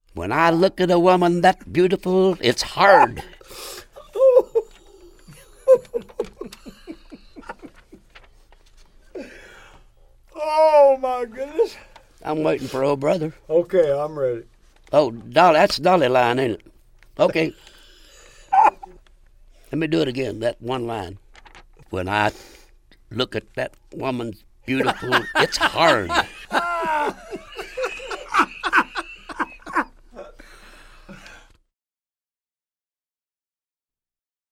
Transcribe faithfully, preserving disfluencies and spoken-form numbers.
When I look at a woman that beautiful, it's hard. Oh, my goodness. I'm waiting for old brother. Okay, I'm ready. Oh, Dolly, that's Dolly line, ain't it? Okay. Let me do it again, that one line. When I look at that woman beautiful, it's hard.